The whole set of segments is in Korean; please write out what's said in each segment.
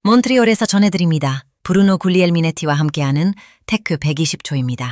몬트리올에서 전해드립니다. 브루노 구glielminetti 함께하는 테크 120초입니다.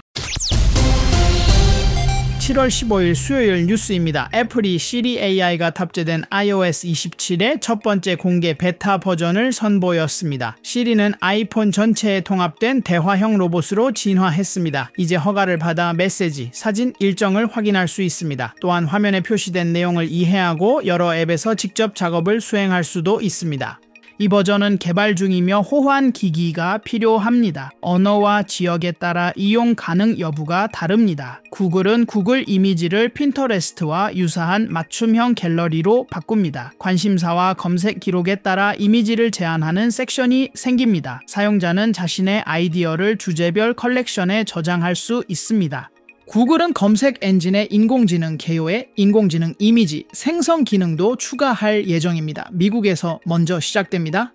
7월 15일 수요일 뉴스입니다. 애플이 시리 AI가 탑재된 iOS 27의 첫 번째 공개 베타 버전을 선보였습니다. 시리는 아이폰 전체에 통합된 대화형 로봇으로 진화했습니다. 이제 허가를 받아 메시지, 사진, 일정을 확인할 수 있습니다. 또한 화면에 표시된 내용을 이해하고 여러 앱에서 직접 작업을 수행할 수도 있습니다. 이 버전은 개발 중이며 호환 기기가 필요합니다. 언어와 지역에 따라 이용 가능 여부가 다릅니다. 구글은 구글 이미지를 핀터레스트와 유사한 맞춤형 갤러리로 바꿉니다. 관심사와 검색 기록에 따라 이미지를 제한하는 섹션이 생깁니다. 사용자는 자신의 아이디어를 주제별 컬렉션에 저장할 수 있습니다. 구글은 검색 엔진의 인공지능 개요에 인공지능 이미지 생성 기능도 추가할 예정입니다. 미국에서 먼저 시작됩니다.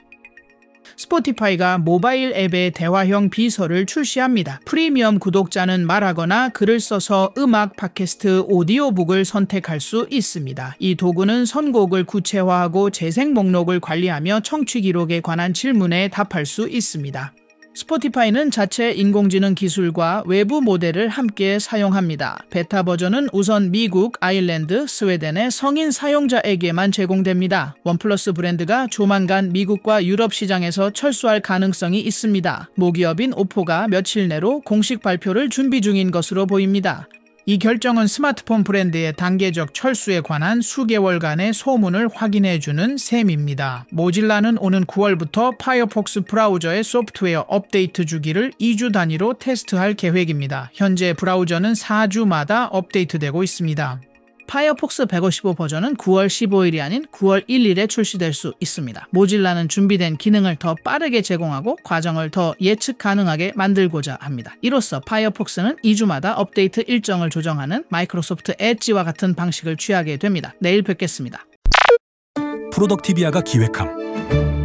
스포티파이가 모바일 앱의 대화형 비서를 출시합니다. 프리미엄 구독자는 말하거나 글을 써서 음악, 팟캐스트, 오디오북을 선택할 수 있습니다. 이 도구는 선곡을 구체화하고 재생 목록을 관리하며 청취 기록에 관한 질문에 답할 수 있습니다. 스포티파이는 자체 인공지능 기술과 외부 모델을 함께 사용합니다. 베타 버전은 우선 미국, 아일랜드, 스웨덴의 성인 사용자에게만 제공됩니다. 원플러스 브랜드가 조만간 미국과 유럽 시장에서 철수할 가능성이 있습니다. 모기업인 오포가 며칠 내로 공식 발표를 준비 중인 것으로 보입니다. 이 결정은 스마트폰 브랜드의 단계적 철수에 관한 수개월간의 소문을 확인해주는 셈입니다. 모질라는 오는 9월부터 파이어폭스 브라우저의 소프트웨어 업데이트 주기를 2주 단위로 테스트할 계획입니다. 현재 브라우저는 4주마다 업데이트되고 있습니다. 파이어폭스 155 버전은 9월 15일이 아닌 9월 1일에 출시될 수 있습니다. 모질라는 준비된 기능을 더 빠르게 제공하고 과정을 더 예측 가능하게 만들고자 합니다. 이로써 파이어폭스는 2주마다 업데이트 일정을 조정하는 마이크로소프트 엣지와 같은 방식을 취하게 됩니다. 내일 뵙겠습니다. 프로덕티비아가 기획함.